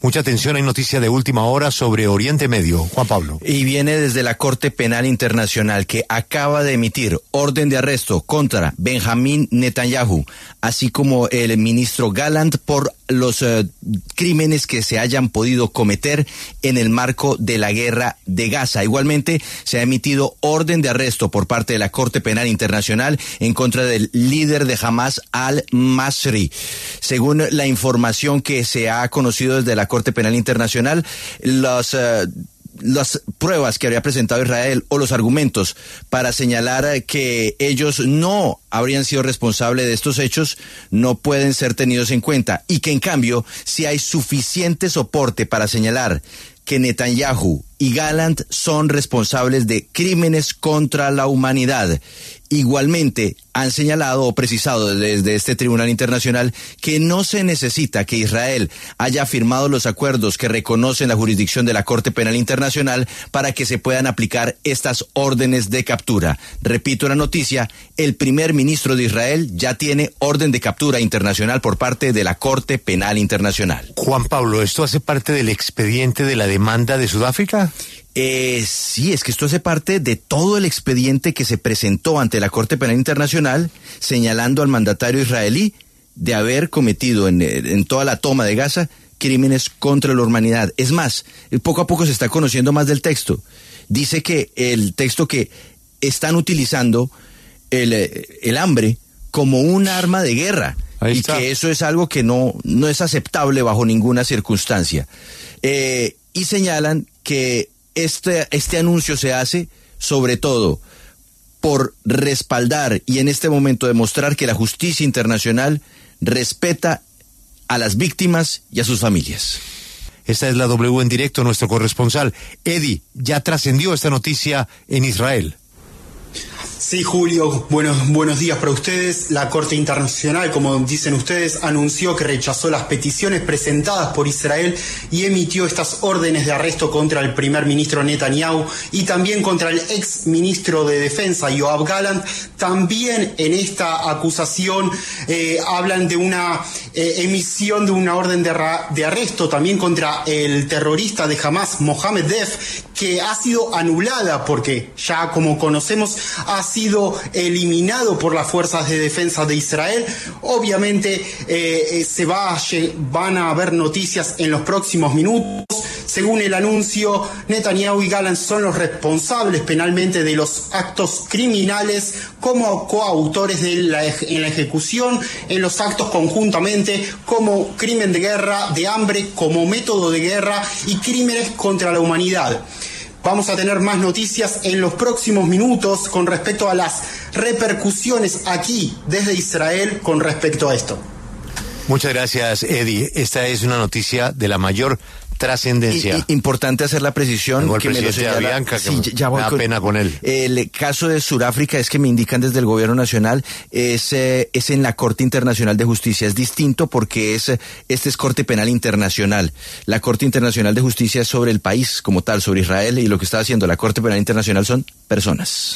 Mucha atención, hay noticia de última hora sobre Oriente Medio. Juan Pablo. Y viene desde la Corte Penal Internacional, que acaba de emitir orden de arresto contra Benjamín Netanyahu, así como el ministro Gallant, por los crímenes que se hayan podido cometer en el marco de la guerra de Gaza. Igualmente, se ha emitido orden de arresto por parte de la Corte Penal Internacional en contra del líder de Hamas, al-Masri. Según la información que se ha conocido desde la Corte Penal Internacional, las pruebas que habría presentado Israel o los argumentos para señalar que ellos no habrían sido responsables de estos hechos no pueden ser tenidos en cuenta, y que en cambio si hay suficiente soporte para señalar que Netanyahu y Gallant son responsables de crímenes contra la humanidad. Igualmente, han señalado o precisado desde este Tribunal Internacional que no se necesita que Israel haya firmado los acuerdos que reconocen la jurisdicción de la Corte Penal Internacional para que se puedan aplicar estas órdenes de captura. Repito la noticia, el primer ministro de Israel ya tiene orden de captura internacional por parte de la Corte Penal Internacional. Juan Pablo, ¿esto hace parte del expediente de la demanda de Sudáfrica? Sí, es que esto hace parte de todo el expediente que se presentó ante la Corte Penal Internacional, señalando al mandatario israelí de haber cometido en toda la toma de Gaza crímenes contra la humanidad. Es más, poco a poco se está conociendo más del texto. Dice que el texto que están utilizando el hambre como un arma de guerra, y que eso es algo que no es aceptable bajo ninguna circunstancia. Y señalan que este anuncio se hace sobre todo por respaldar y en este momento demostrar que la justicia internacional respeta a las víctimas y a sus familias. Esta es la W en directo, nuestro corresponsal. Eddie, ya trascendió esta noticia en Israel. Sí, Julio, buenos días para ustedes. La Corte Internacional, como dicen ustedes, anunció que rechazó las peticiones presentadas por Israel y emitió estas órdenes de arresto contra el primer ministro Netanyahu y también contra el ex ministro de Defensa, Yoav Gallant. También en esta acusación hablan de una emisión de una orden de arresto también contra el terrorista de Hamas, Mohamed Deif, que ha sido anulada porque ya, como conocemos, ha sido eliminado por las fuerzas de defensa de Israel. Obviamente van a haber noticias en los próximos minutos. Según el anuncio, Netanyahu y Gallant son los responsables penalmente de los actos criminales como coautores en la ejecución, en los actos conjuntamente, como crimen de guerra, de hambre, como método de guerra y crímenes contra la humanidad. Vamos a tener más noticias en los próximos minutos con respecto a las repercusiones aquí desde Israel con respecto a esto. Muchas gracias, Eddie. Esta es una noticia de la mayor trascendencia. Importante hacer la precisión que me lo señala Bianca, que me da pena con él. El caso de Sudáfrica es que me indican desde el gobierno nacional es en la Corte Internacional de Justicia. Es distinto porque este es Corte Penal Internacional. La Corte Internacional de Justicia es sobre el país como tal, sobre Israel, y lo que está haciendo la Corte Penal Internacional son personas.